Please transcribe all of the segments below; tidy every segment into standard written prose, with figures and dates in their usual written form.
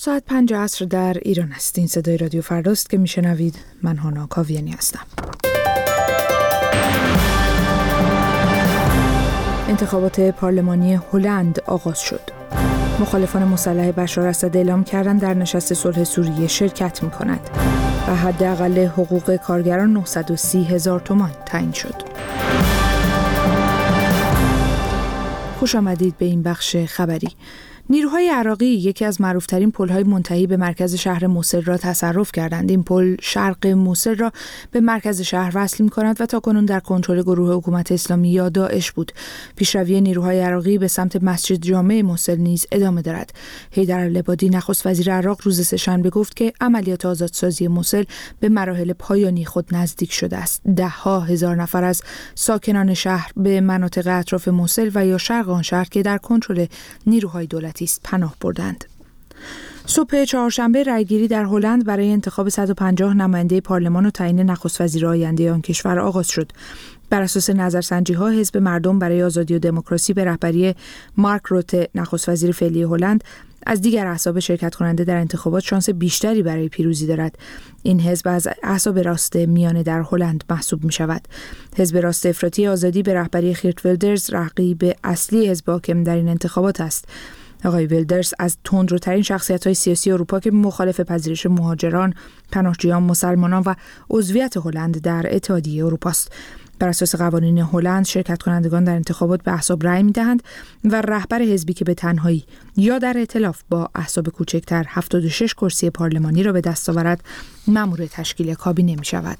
ساعت 5 عصر در ایران است. این صدای رادیو فرداست که میشنوید. من هانا کاویانی هستم. انتخابات پارلمانی هلند آغاز شد. مخالفان مسلح بشار اسد اعلام کردند در نشست صلح سوریه شرکت می‌کنند و حداقل حقوق کارگران 930,000 تومان تعیین شد. خوش آمدید به این بخش خبری. نیروهای عراقی یکی از معروفترین پل‌های منتهی به مرکز شهر موصل را تصرف کردند. این پل شرق موصل را به مرکز شهر وصل می‌کند و تاکنون در کنترل گروه حکومت اسلامی یا داعش بود. پیشروی نیروهای عراقی به سمت مسجد جامع موصل نیز ادامه دارد. حیدرالعبادی نخست وزیر عراق روز سه‌شنبه گفت که عملیات آزادسازی موصل به مراحل پایانی خود نزدیک شده است. ده‌ها هزار نفر از ساکنان شهر به مناطق اطراف موصل و یا شرق آن شهر که در کنترل نیروهای دولتی است پناه بردند. صبح چهارشنبه رأیگیری در هلند برای انتخاب 150 نماینده پارلمان و تعیین نخست وزیر آینده آن کشور آغاز شد. بر اساس نظرسنجی‌ها حزب مردم برای آزادی و دموکراسی به رهبری مارک روته نخست وزیر فعلی هلند از دیگر احزاب شرکت کننده در انتخابات شانس بیشتری برای پیروزی دارد. این حزب از احزاب راست میانه در هلند محسوب می شود. حزب راست افراطی آزادی به رهبری خیرت ویلدرز رقیب اصلی حزب حاکم در این انتخابات است. آقای ویلدرز از تندروترین شخصیت‌های سیاسی اروپا که مخالف پذیرش مهاجران، پناهجویان، مسلمانان و عضویت هلند در اتحادیه اروپا است. بر اساس قوانین هلند شرکت کنندگان در انتخابات به احزاب رأی می‌دهند و رهبر حزبی که به تنهایی یا در ائتلاف با احزاب کوچکتر 76 کرسی پارلمانی را به دست آورد مأمور تشکیل کابینه می‌شود.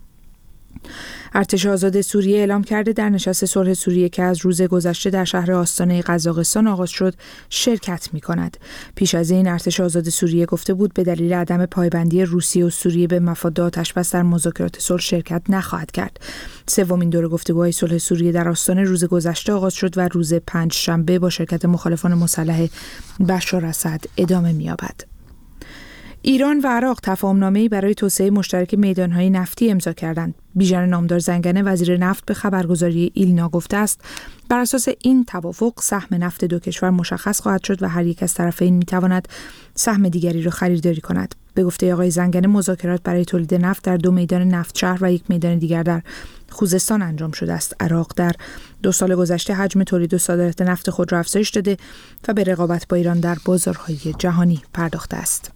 ارتش آزاد سوریه اعلام کرده در نشست صلح سوریه که از روز گذشته در شهر آستانه قزاقستان آغاز شد شرکت می‌کند. پیش از این ارتش آزاد سوریه گفته بود به دلیل عدم پایبندی روسیه و سوریه به مفاد آتش‌بس در مذاکرات صلح شرکت نخواهد کرد. سومین دوره گفتگوهای صلح سوریه در آستانه روز گذشته آغاز شد و روز پنجشنبه با شرکت مخالفان مسلح بشار اسد ادامه می‌یابد. ایران و عراق تفاهم‌نامه‌ای برای توسعه مشترک میدان‌های نفتی امضا کردند. بیژن نامدار زنگنه وزیر نفت به خبرگزاری ایلنا گفته است بر اساس این توافق سهم نفت دو کشور مشخص خواهد شد و هر یک از طرفین می‌تواند سهم دیگری را خریداری کند. به گفته آقای زنگنه مذاکرات برای تولید نفت در 2 میدان نفت شهر و 1 میدان دیگر در خوزستان انجام شده است. عراق در 2 سال گذشته حجم تولید و صادرات نفت خود را افزایش داده و به رقابت با ایران در بازارهای جهانی پرداخته است.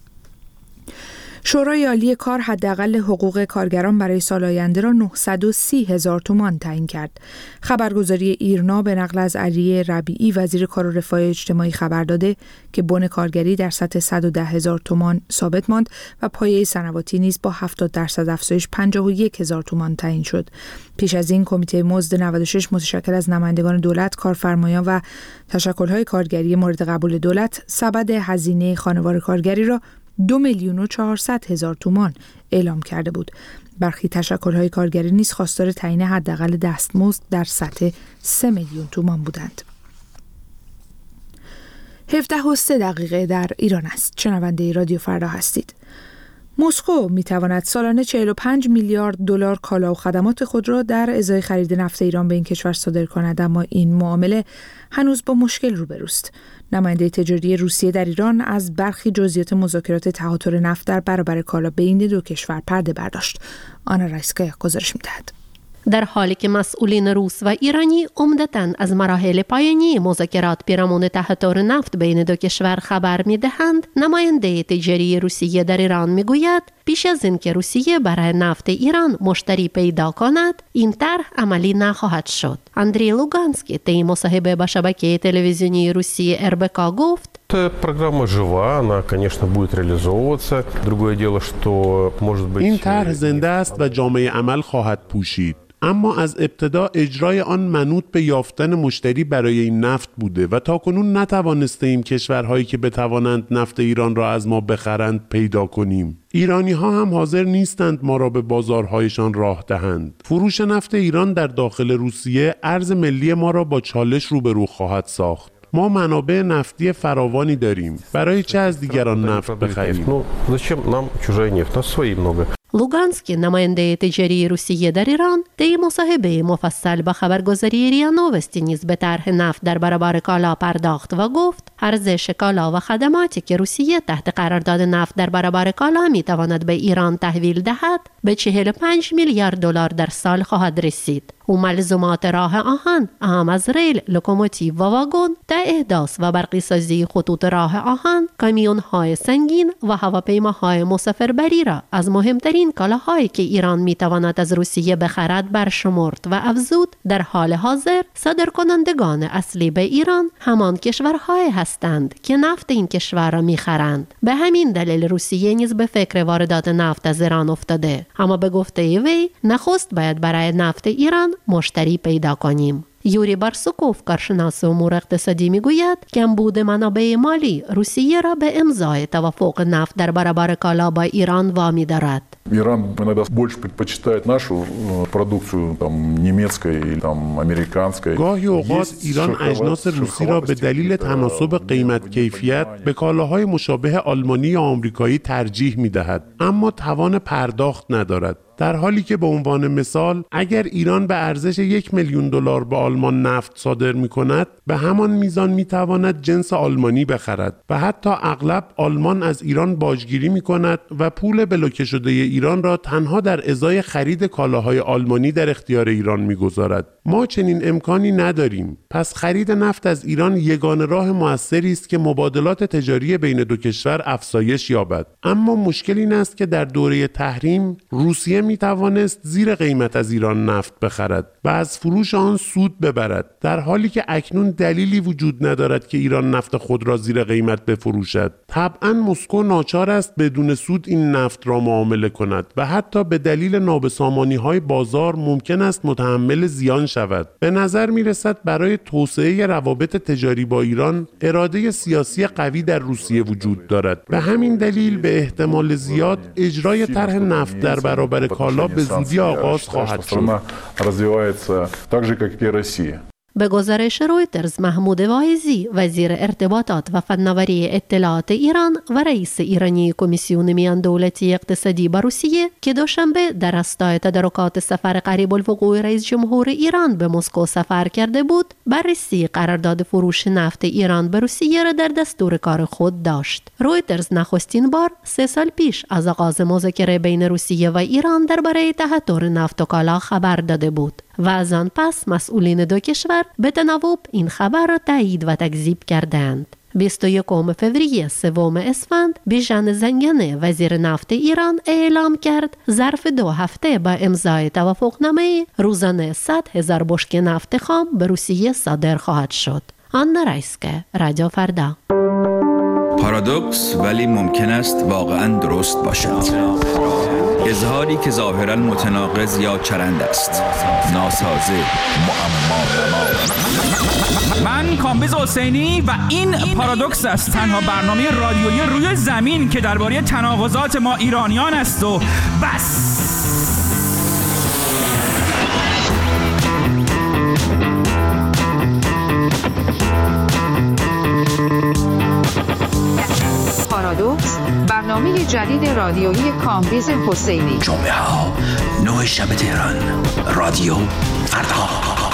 شورای عالی کار حداقل حقوق کارگران برای سال آینده را 930,000 تومان تعیین کرد. خبرگزاری ایرنا به نقل از علی ربیعی وزیر کار و رفاه اجتماعی خبر داده که بن کارگری در سطح 110,000 تومان ثابت ماند و پایه سنواتی نیز با 70% افزایش 51,000 تومان تعیین شد. پیش از این کمیته مزد 96 متشکل از نمایندگان دولت، کارفرمایان و تشکل‌های کارگری مورد قبول دولت سبد هزینه خانوار کارگری را 2,400,000 تومان اعلام کرده بود. برخی تشکل‌های کارگری نیز خواستار تعیین حداقل دستمزد در سطح 3 میلیون تومان بودند. 17:03 در ایران است. شنونده رادیو فردا هستید. مسکو می‌تواند سالانه 45 میلیارد دلار کالا و خدمات خود را در ازای خرید نفت ایران به این کشور صادر کند، اما این معامله هنوز با مشکل روبروست. نماینده تجاری روسیه در ایران از برخی جزئیات مذاکرات تهاتر نفت در برابر کالا بین دو کشور پرده برداشت. آنا رایسکایا گزارش می‌دهد. در حالی که مسئولین روس و ایرانی عمدتاً از مراحل پایانی مذاکرات پیرامون تهاتر نفت بین دو کشور خبر می‌دهند، نماینده تجاری روسیه در ایران می‌گوید پیش از اینکه روسیه برای نفت ایران مشتری پیدا کند، این طرح عملی نخواهد شد. اندری لوگانسکی طی مصاحبه با شبکه تلویزیونی روسیه РБК گفت Программа жива, она, конечно, будет реализовываться. Другое дело, что, может быть... این طرح زنده است و جامعه عمل خواهد پوشید. اما از ابتدا اجرای آن منوط به یافتن مشتری برای این نفت بوده و تاکنون نتوانستیم کشورهایی که بتوانند نفت ایران را از ما بخرند پیدا کنیم. ایرانی ها هم حاضر نیستند ما را به بازارهایشان راه دهند. فروش نفت ایران در داخل روسیه ارز ملی ما را با چالش روبرو خواهد ساخت. ما منابع نفتی فراوانی داریم. برای چه از دیگران نفت بخریم؟ لوگانسکی نماینده تجاری روسیه در ایران در مصاحبه مفصل با خبرگزاری ریا نووستی نیز به طرح نفت در برابر کالا پرداخت و گفت ارزش کالا و خدماتی که روسیه تحت قرارداد نفت در برابر کالا می تواند به ایران تحویل دهد به 45 میلیارد دلار در سال خواهد رسید. و ملزومات راه آهن اهم از ریل، لوکوموتیو و واگن تا احداث و برقی سازی خطوط راه آهن، کامیون‌های سنگین و هواپیماهای مسافربری را از مهمترین کالاهایی که ایران می‌تواند از روسیه بخرد برشمرد و افزود در حال حاضر صادرکنندگان اصلی به ایران همان کشورهای هستند که نفت این کشور را می‌خرند. به همین دلیل روسیه نیز به فکر واردات نفت از ایران افتاده. اما به گفته وی نخست باید برای نفت ایران مشتری پیدا کنیم. یوری بارسوکوف کارشناس امور اقتصادی میگوید کمبود منابع مالی روسیه را به امضای توافق نفت در برابر کالا با ایران وامی دارد. Иран иногда больше предпочитает нашу продукцию, там, немецкой или там, американской. گاهی اوقات ایران اجناس روسی را به دلیل تناسب قیمت کیفیت به کالاهای مشابه آلمانی یا آمریکایی ترجیح می‌دهد، اما توان پرداخت ندارد. در حالی که به عنوان مثال اگر ایران به ارزش 1 میلیون دلار به آلمان نفت صادر می‌کند، به همان میزان می‌تواند جنس آلمانی بخرد و حتی اغلب آلمان از ایران باجگیری می‌کند و پول بلوکه شده ایران را تنها در ازای خرید کالاهای آلمانی در اختیار ایران می‌گذارد. ما چنین امکانی نداریم. پس خرید نفت از ایران یگانه راه مؤثری است که مبادلات تجاری بین دو کشور افزایش یابد. اما مشکل این است که در دوره تحریم روسیه می توانست زیر قیمت از ایران نفت بخرد و از فروش آن سود ببرد، در حالی که اکنون دلیلی وجود ندارد که ایران نفت خود را زیر قیمت بفروشد. طبعا مسکو ناچار است بدون سود این نفت را معامله کند و حتی به دلیل نابسامانی‌های بازار ممکن است متحمل زیان شود. به نظر می رسد برای توسعه روابط تجاری با ایران اراده سیاسی قوی در روسیه وجود دارد. به همین دلیل به احتمال زیاد اجرای طرح نفت در برابر کالا به زودی آغاز خواهد شد. به گزارش رویترز، محمود واعظی وزیر ارتباطات و فناوری اطلاعات ایران و رئیس ایرانی کمیسیون میان دولتی اقتصادی با روسیه که دوشنبه در راستای تدارکات سفر قریب الوقوع رئیس جمهور ایران به مسکو سفر کرده بود، بررسی قرارداد فروش نفت ایران به روسیه را در دستور کار خود داشت. رویترز نخستین بار 3 سال پیش از آغاز مذاکره بین روسیه و ایران درباره تهدر نفت و کالا خبر داده بود و از آن پس مسئولین دو کشور به تناوب این خبر را تایید و تکذیب کردند. 21 فوریه 3 اسفند بیژن زنگنه وزیر نفت ایران اعلام کرد ظرف 2 هفته با امضای توافقنامه روزانه 100,000 بشکه نفت خام به روسیه صادر خواهد شد. آنا رایسکه، رادیو فردا. پارادوکس ولی ممکن است واقعا درست باشد. اظهاری که ظاهرا متناقض یا چرند است، ناسازه، معما. من کامبیز حسینی و این پارادوکس است، تنها برنامه رادیویی روی زمین که درباره تناقضات ما ایرانیان است و بس. پارادوکس، برنامه جدید رادیویی کامبیز حسینی. جمعه ها 9 شب تهران، رادیو فردا.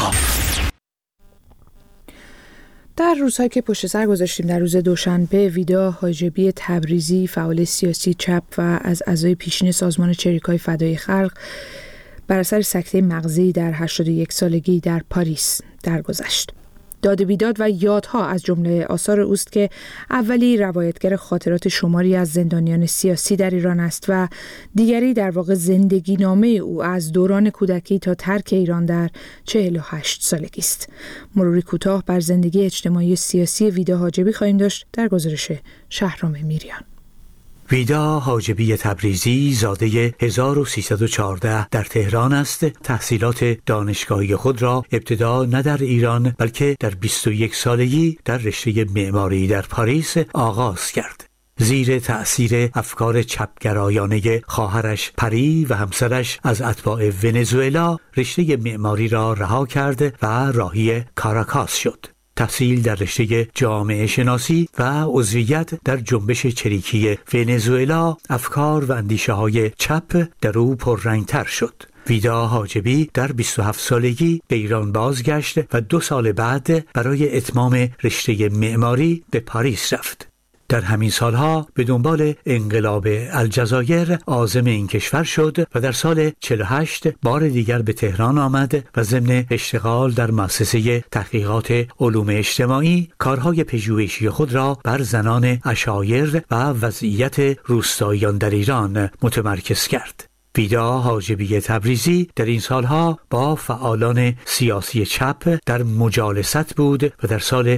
در روزهایی که پشت سر گذاشتیم، در روز دوشنبه ویدا حاجبی تبریزی، فعال سیاسی چپ و از اعضای پیشین سازمان چریکای فدای خلق، بر اثر سکته مغزی در 81 سالگی در پاریس درگذشت. داد بیداد و یادها از جمله آثار اوست که اولی روایتگر خاطرات شماری از زندانیان سیاسی در ایران است و دیگری در واقع زندگی نامه او از دوران کودکی تا ترک ایران در 48 سالگی است. مروری کوتاه بر زندگی اجتماعی سیاسی ویدا حاجبی خواهیم داشت در گزارش شهرام میریان. ویدا حاجبی تبریزی زاده 1314 در تهران است. تحصیلات دانشگاهی خود را ابتدا نه در ایران بلکه در 21 سالگی در رشته معماری در پاریس آغاز کرد. زیر تأثیر افکار چپگرایانه خواهرش پری و همسرش از اتباع ونزوئلا رشته معماری را رها کرد و راهی کاراکاس شد. تحصیل در رشته جامعه شناسی و عضویت در جنبش چریکی ونزوئلا افکار و اندیشه‌های چپ در او پررنگ‌تر شد. ویدا حاجبی در 27 سالگی به ایران بازگشت و 2 سال بعد برای اتمام رشته معماری به پاریس رفت. در همین سالها به دنبال انقلاب الجزایر عازم این کشور شد و در سال 48 بار دیگر به تهران آمد و ضمن اشتغال در مؤسسه تحقیقات علوم اجتماعی کارهای پژوهشی خود را بر زنان عشایر و وضعیت روستاییان در ایران متمرکز کرد. ویدا حاجبی تبریزی در این سالها با فعالان سیاسی چپ در مجالست بود و در سال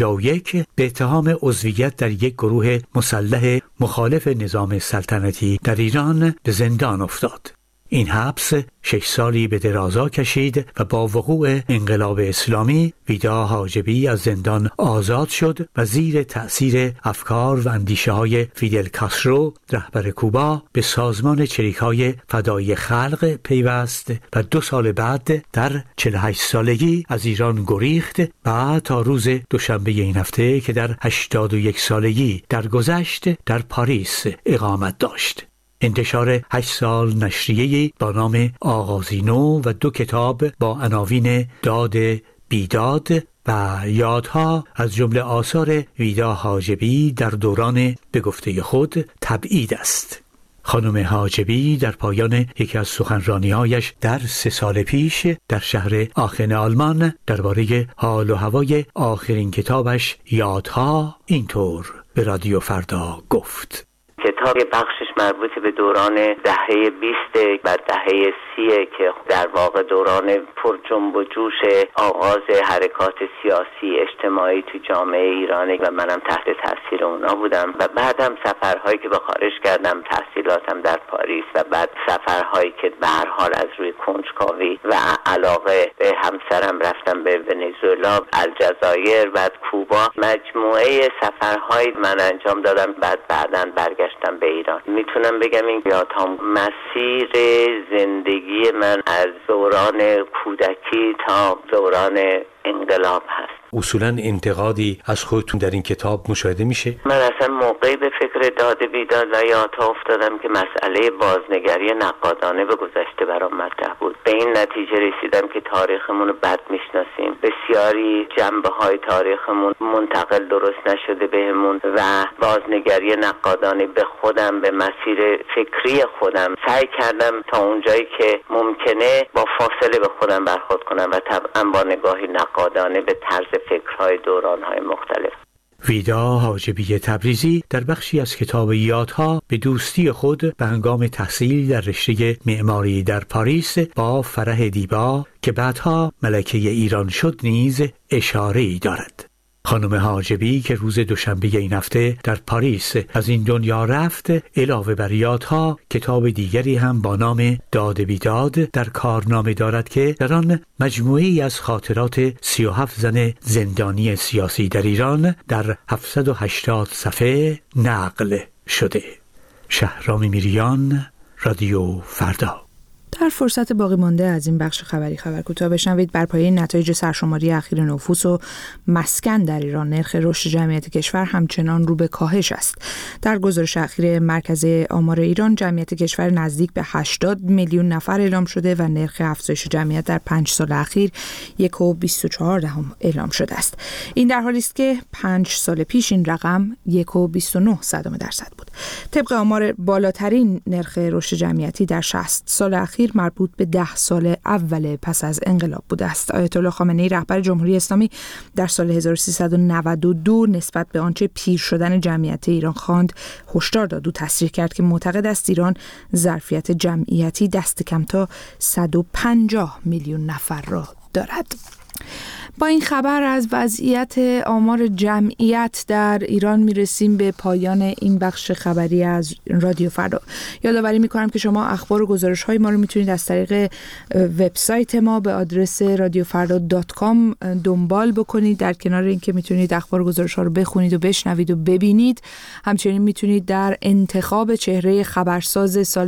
51 به اتهام عضویت در یک گروه مسلح مخالف نظام سلطنتی در ایران به زندان افتاد. این حبس 6 سالی به درازا کشید و با وقوع انقلاب اسلامی ویدا حاجبی از زندان آزاد شد و زیر تأثیر افکار و اندیشه‌های فیدل کاسترو رهبر کوبا به سازمان چریک‌های فدایی خلق پیوست و 2 سال بعد در 48 سالگی از ایران گریخت و تا روز دوشنبه این هفته که در 81 سالگی درگذشت در پاریس اقامت داشت. انتشار 8 سال نشریه‌ای با نام آغازی نو و 2 کتاب با عناوین داد بیداد و یادها از جمله آثار ویدا حاجبی در دوران به گفته خود تبعید است. خانم حاجبی در پایان یکی از سخنرانی‌هایش در 3 سال پیش در شهر آخن آلمان درباره حال و هوای آخرین کتابش یادها اینطور به رادیو فردا گفت: کتاب بخشش مربوط به دوران دهه 20 و دهه 30 که در واقع دوران پر جنب و جوش آغاز حرکات سیاسی اجتماعی تو جامعه ایرانی و منم تحت تاثیر اونا بودم و بعدم سفرهایی که به خارج کردم، تحصیلاتم در پاریس و بعد سفرهایی که به هر حال از روی کنجکاوی و علاقه به همسرم رفتم به ونزوئلا، الجزایر، بعد کوبا. مجموعه سفرهایی من انجام دادم، بعداً برگشتم به ایران. میتونم بگم این یادها مسیر زندگی من از دوران کودکی تا دوران انقلاب هست. اصولاً انتقادی از خودتون در این کتاب مشاهده میشه؟ من اصلا موقعی به فکر داد بیداد و یادها افتادم که مسئله بازنگری نقادانه به گذشته برام مطرح بود. به این نتیجه رسیدم که تاریخمون رو بد میشناسیم، بسیاری جنبه‌های تاریخمون منتقل درست نشده بهمون و بازنگری نقادانه به خودم، به مسیر فکری خودم سعی کردم تا اونجایی که ممکنه با فاصله به خودم برخورد کنم و طبعا با نگاهی نقادانه به طرز فکرهای دورانهای مختلف. ویدا حاجبی تبریزی در بخشی از کتاب یادها به دوستی خود به هنگام تحصیل در رشته معماری در پاریس با فرح دیبا که بعدها ملکه ایران شد نیز اشاره‌ای دارد. خانم حاجبی که روز دوشنبه این هفته در پاریس از این دنیا رفت، علاوه بر یادها کتاب دیگری هم با نام داد بیداد در کارنامه دارد که در آن مجموعه‌ای از خاطرات 37 زن زندانی سیاسی در ایران در 780 صفحه نقل شده. شهرام میریان، رادیو فردا. در فرصت باقی مانده از این بخش خبری خبر کوتاه بشنوید. بر پایه نتایج سرشماری اخیر نفوس و مسکن در ایران، نرخ رشد جمعیت کشور همچنان رو به کاهش است. در گزارش اخیر مرکز آمار ایران، جمعیت کشور نزدیک به 80 میلیون نفر اعلام شده و نرخ افزایش جمعیت در 5 سال اخیر 1.24 اعلام شده است. این در حالی است که 5 سال پیش این رقم 1.29% بود. طبق آمار، بالاترین نرخ رشد جمعیتی در 60 سال اخیر مربوط به 10 سال اول پس از انقلاب بوده است. آیت الله خامنه‌ای رهبر جمهوری اسلامی در سال 1392 نسبت به آنچه پیر شدن جمعیت ایران خواند هشدار داد و تصریح کرد که معتقد است ایران ظرفیت جمعیتی دست کم تا 150 میلیون نفر را دارد. با این خبر از وضعیت آمار جمعیت در ایران میرسیم به پایان این بخش خبری از رادیو فردا. یادآوری میکنم که شما اخبار و گزارش های ما رو میتونید از طریق وبسایت ما به آدرس radiofarda.com دنبال بکنید. در کنار اینکه میتونید اخبار و گزارش ها رو بخونید و بشنوید و ببینید، همچنین میتونید در انتخاب چهره خبرساز سال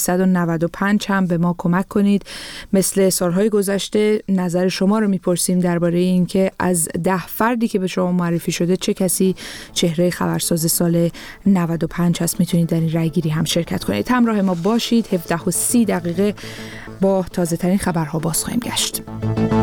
1395 هم به ما کمک کنید. مثل سالهای گذشته نظر شما رو میپرسیم در درباره اینکه از 10 فردی که به شما معرفی شده چه کسی چهره خبرساز سال 95 هست. میتونید در این رأیگیری هم شرکت کنید. همراه ما باشید. 17:30 با تازه ترین خبرها باز خواهیم گشت.